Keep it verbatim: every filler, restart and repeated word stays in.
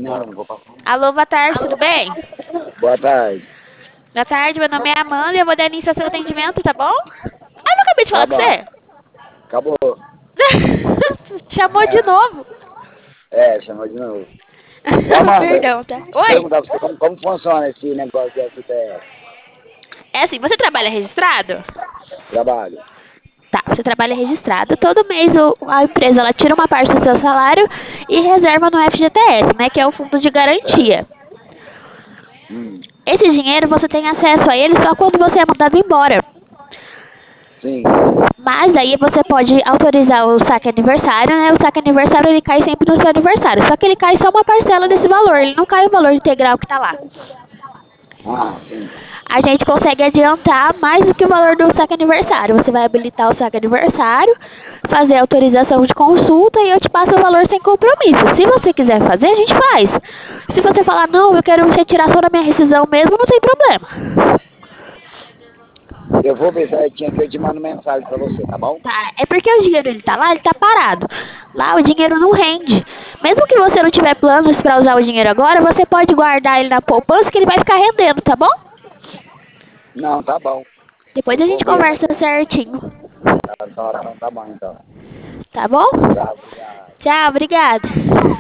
Não, não vou passar. Alô, boa tarde, tudo bem? Boa tarde. Boa tarde, meu nome é Amanda e eu vou dar início ao seu atendimento, tá bom? Ah, eu não acabei de Tá falar com bom. você? Acabou. Chamou de novo. É, chamou de novo. Ô, Amanda, Perdão, tá? deixa eu Oi, perguntar pra você como, como funciona esse negócio de S T S. é assim, você trabalha registrado? Trabalho. Tá, você trabalha registrado. Todo mês o- a empresa ela tira uma parte do seu salário e reserva no F G T S, né? Que é o fundo de Certo. garantia. Hum, Esse dinheiro você tem acesso a ele só quando você é mandado embora. sim. Mas aí você pode autorizar o saque aniversário, né? O saque aniversário ele cai sempre no seu aniversário. Só que ele cai só uma parcela desse valor, ele não cai o valor integral que tá lá. Ah, sim. A gente consegue adiantar mais do que o valor do saque aniversário. Você vai habilitar o saque aniversário, fazer a autorização de consulta e eu te passo o valor sem compromisso. Se você quiser fazer, a gente faz. Se você falar, não, eu quero retirar só da minha rescisão mesmo, não tem problema. Eu vou ver certinho aqui, eu te mando mensagem pra você, tá bom? Tá, é porque o dinheiro ele tá lá, ele tá parado. Lá o dinheiro não rende. Mesmo que você não tiver planos para usar o dinheiro agora, você pode guardar ele na poupança que ele vai ficar rendendo, tá bom? Não, tá bom. Depois Eu a vou gente ver conversa aqui. certinho. Tá, tá, tá bom, então. Tá bom? Tchau, obrigado. Tchau, obrigada.